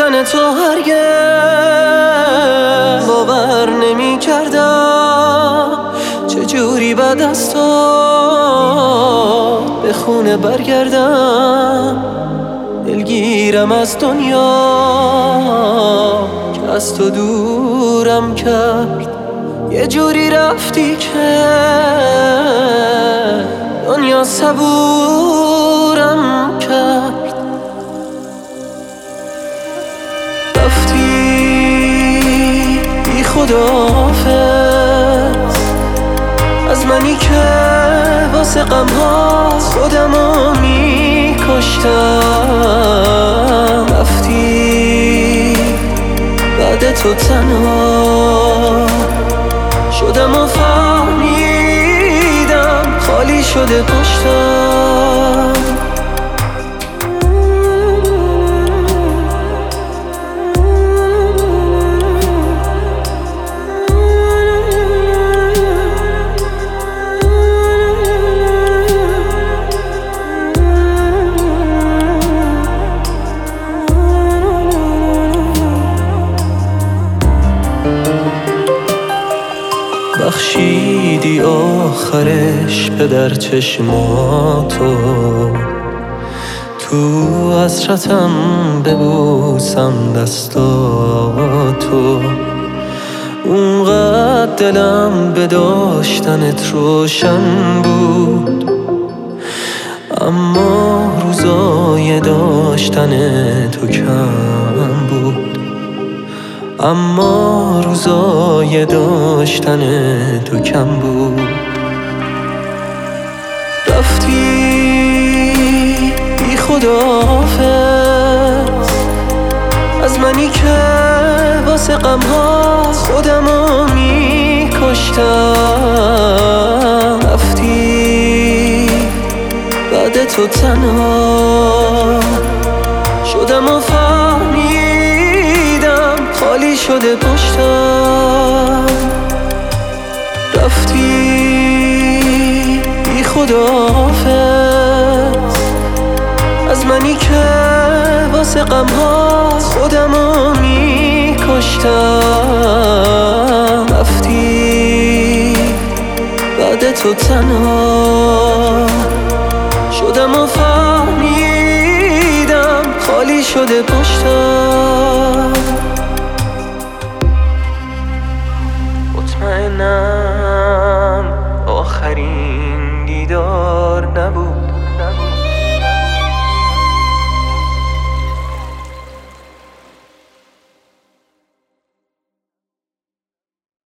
رفتن تو هرگز باور نمی کردم چجوری بعد از تو به خونه برگردم. دلگیرم از دنیا که از تو دورم کرد، یه جوری رفتی که دنیا صبورم کرد. رفتی بی خداحافظ از منی که واسه غم‌ها خودمو می‌کشتم. رفتی بعد تو تنها شدم و فهمیدم خالی شده پشتم. بخشیدی آخرش پدر چشماتو، تو حسرتم ببوسم دستاتو. اونقدر دلم به داشتنت روشن بود، اما روزای داشتن تو کم بود. اما روزای داشتن تو کم بود. رفتی بی خداحافظ از منی که واسه غم‌ها خودمو می‌کشتم. رفتی بعد تو تنها شدم و فهمیدم خالی شده پشتم. رفتی بی خداحافظ از منی که واسه غم‌ها خودمو می‌کشتم. رفتی بعد تو تنها شدم و فهمیدم خالی شده پشتم. مطمئنم آخرین